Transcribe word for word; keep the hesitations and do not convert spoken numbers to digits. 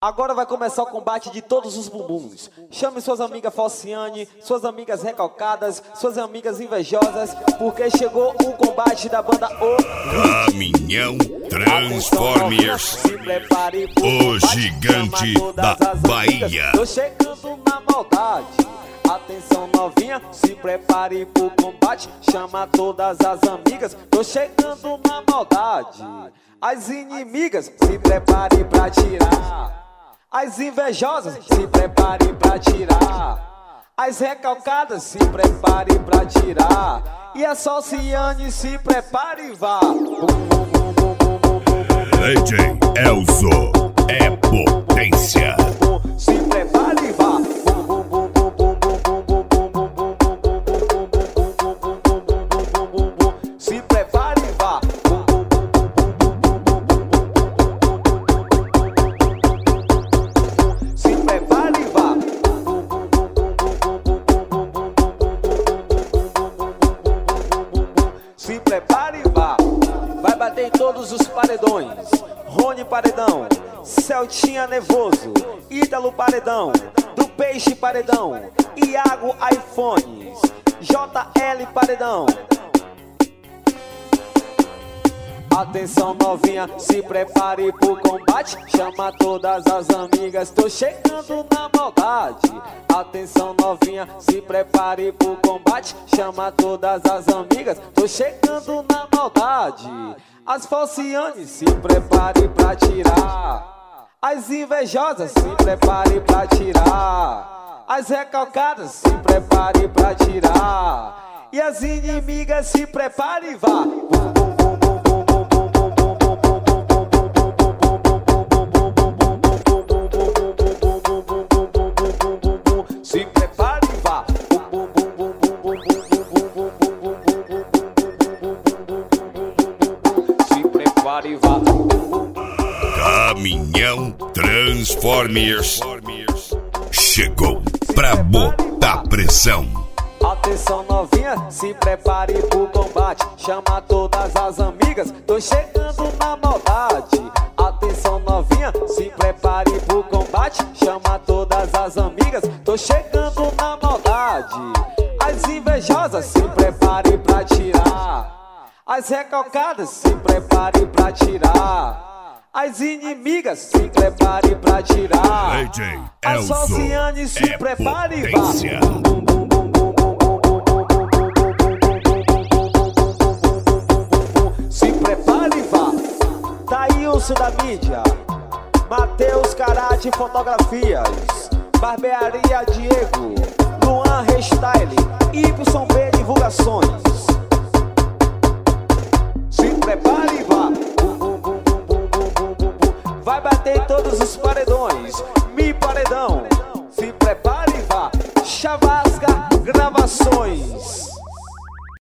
Agora vai começar o combate de todos os bumbuns. Chame suas amigas Falciane, suas amigas recalcadas, suas amigas invejosas, porque chegou o combate da banda O Caminhão Transformers, se prepare pro o combate, gigante chama da todas as Bahia. amigas. Tô chegando na maldade. Atenção novinha, se prepare pro combate, chama todas as amigas. Tô chegando na maldade. As inimigas, se prepare pra tirar. As invejosas, se prepare pra tirar. As recalcadas, se prepare pra tirar. E a Falciane, se prepare e vá. D J Elzo é potência. Se prepare e vá. Se prepare e vá. Se prepare e vá. Se prepare e vá. Vai bater em todos os paredões. Rony Paredão, Celtinha Nervoso, Ítalo Paredão, do Peixe Paredão, Iago iPhones, J L Paredão. Atenção novinha, se prepare pro combate, chama todas as amigas, tô chegando na maldade. Atenção novinha, se prepare pro combate, chama todas as amigas, tô chegando na maldade. As Falciane, se prepare pra tirar. As invejosas, se prepare pra tirar. As recalcadas, se prepare pra tirar. E as inimigas, se prepare e vá. Se prepare e vá. Se prepare e vá. Caminhão Transformers chegou pra botar pressão. Atenção novinha, se prepare pro combate, chama todas as amigas, tô chegando na maldade. Atenção novinha, se prepare pro combate, chama todas as amigas, tô chegando na maldade. As invejosas, se prepare pra tirar. As recalcadas, se prepare pra tirar. As inimigas, se prepare pra tirar. D J A Elzo Falciane, se é prepare e potência. vá. Se prepare e vá. Thailson da mídia, Matheus Karate Fotografias, Barbearia Diego, Luan Restyle, Y B Divulgações. Se prepare e vá. Vai bater em todos os paredões.